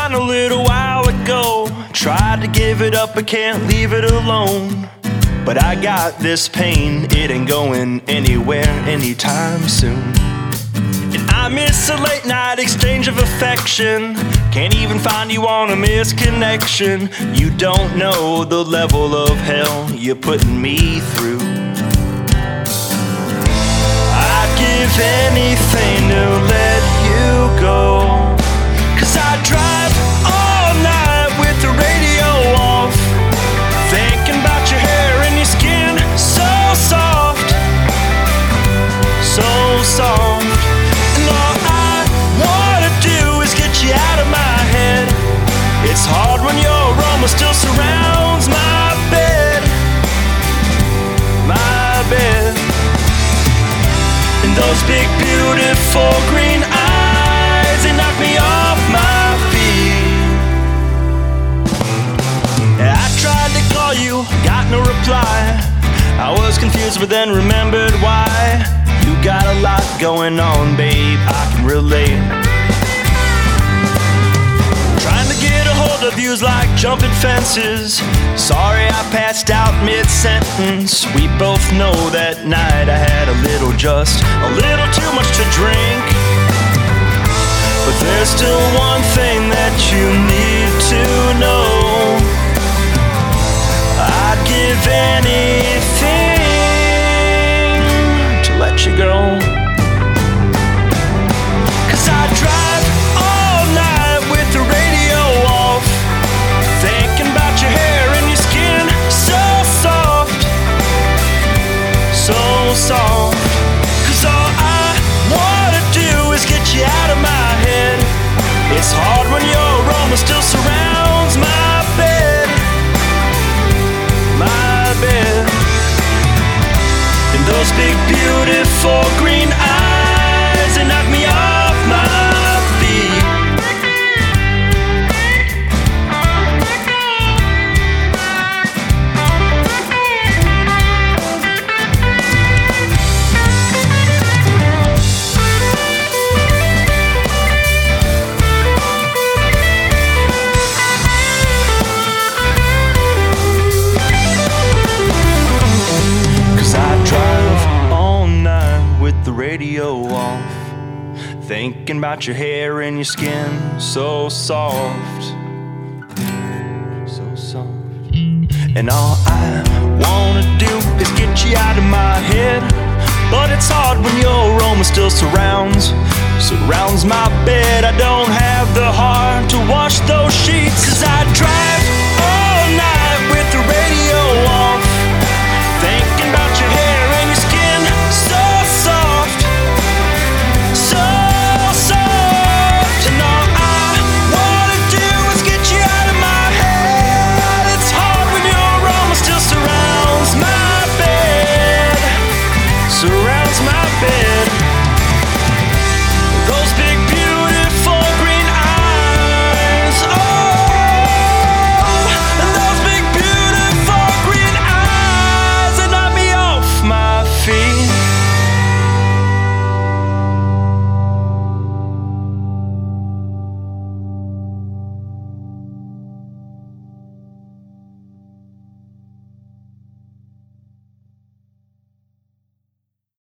mine a little while ago. Tried to give it up, but can't leave it alone. But I got this pain, it ain't going anywhere anytime soon. And I miss a late night exchange of affection. Can't even find you on a misconnection. You don't know the level of hell you're putting me through. I'd give anything to let you go. 'Cause I drive all night with the radio off, thinking about your hair and your skin, so soft, so soft. And all I wanna do is get you out of my head. It's hard when your aroma still surrounds my bed, my bed. And those big beautiful green eyes, they knock me off my feet. I tried to call you, got no reply. I was confused but then remembered why. You got a lot going on, babe, I can relate. Trying to get a hold of you's like jumping fences. Sorry I passed out mid-sentence. We both know that night I had just a little too much to drink. But there's still one thing that you need to know. I'd give anything to let you go. 'Cause I drive all night with the radio off, thinking about your hair and your skin, so soft, so soft. 'Cause all I wanna do is get you out of my head. It's hard when your aroma still surrounds my bed, my bed. And those big beautiful green eyes, they knock me off my feet. 'Cause I drive all night with the radio off, thinking about your hair and your skin, so soft, so soft. And all I wanna do is get you out of my head. But it's hard when your aroma still surrounds my bed. I don't have the heart